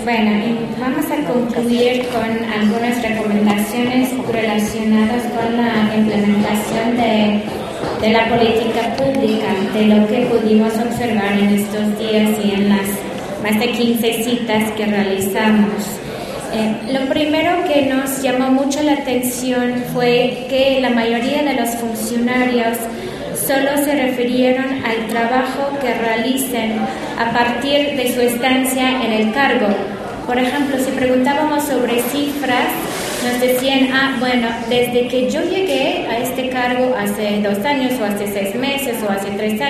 Bueno, vamos a concluir con algunas recomendaciones relacionadas con la implementación de la política pública, de lo que pudimos observar en estos días y en las más de 15 citas que realizamos. Lo primero que nos llamó mucho la atención fue que la mayoría de los funcionarios solo se refirieron al trabajo que realicen a partir de su estancia en el cargo. Por ejemplo, si preguntábamos sobre cifras, nos decían, desde que yo llegué a este cargo hace 2 años o hace 6 meses o hace 3 años,